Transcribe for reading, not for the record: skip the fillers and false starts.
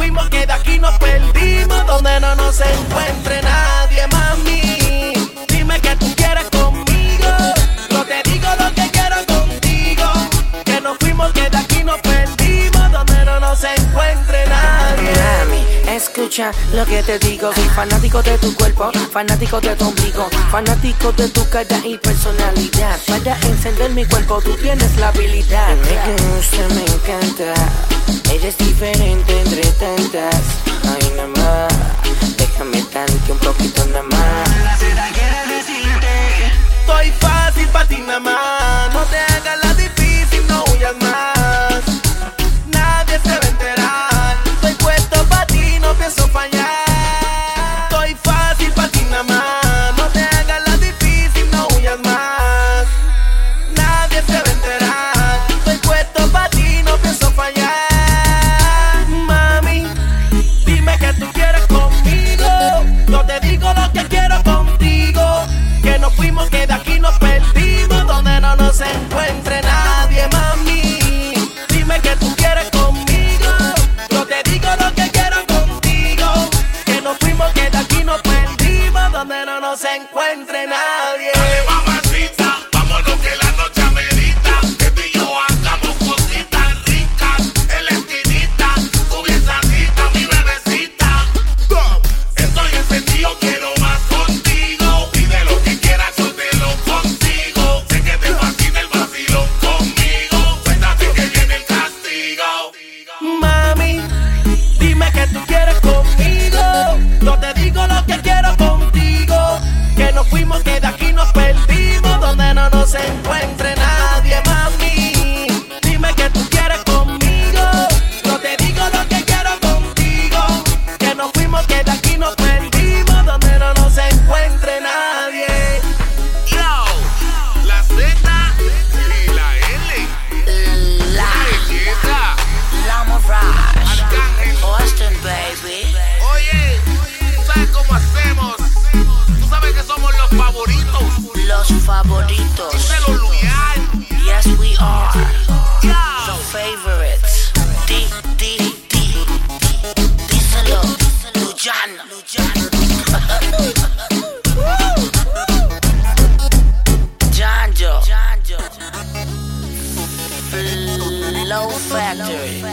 fuimos, que de aquí nos perdimos, donde no nos encuentre nadie, mami. Dime que tú quieres conmigo, yo te digo lo que quiero contigo. Que nos fuimos, que de aquí nos perdimos, donde no nos encuentre nadie. Mami, escucha lo que te digo. Soy fanático de tu cuerpo, fanático de tu ombligo, fanático de tu cara y personalidad. Para encender mi cuerpo tú tienes la habilidad. Me gusta, me encanta, eres diferente entre tantas. Ay, nada más, déjame darte un poquito nada más. La seda quiere decirte, estoy fácil pa' ti nada más. No te hagas la difícil, no huyas más. Nadie se va a enterar. Estoy puesto pa' ti, no pienso fallar. Estoy fácil pa' ti nada más. No te hagas la difícil, no huyas más. Nadie se va a enterar. Estoy puesto pa' ti, no pienso fallar. Mami, dime que tú quieres conmigo, yo te digo lo que quiero contigo. Que nos fuimos, que de aquí nos perdimos, donde no nos encuentre nadie, mami. Dime que tú quieres conmigo, yo te digo lo que quiero contigo. Que nos fuimos, que de aquí nos perdimos, donde no nos encuentre nadie. Dale, mamacita, vámonos que la noche amerita. Que tú y yo hagamos cositas ricas en la esquinita. Tu besacita, mi bebecita. Estoy encendido, quiero más contigo. Pide lo que quieras, yo te lo consigo. Sé que te fascina el vacilón conmigo. Cuéntate que viene el castigo. Mami, dime que tú quieres conmigo, yo te digo lo que quiero contigo. Que nos fuimos, que de aquí nos perdimos, donde no nos encuentre nadie, mami. Dime que tú quieres conmigo, yo te digo lo que quiero contigo. Que nos fuimos, que de aquí nos perdimos, donde no nos encuentre nadie. Yo, la Z y la L. La Belleza. Lama Rush, Arcángel. Austin, baby. Oye, ¿tú sabes cómo hacemos? Tú sabes que somos los favoritos. Los favoritos. Díselo, Luyan. Yes, we are the Yo. favorites. Díselo, Luyan. Janjo. Flow Factory.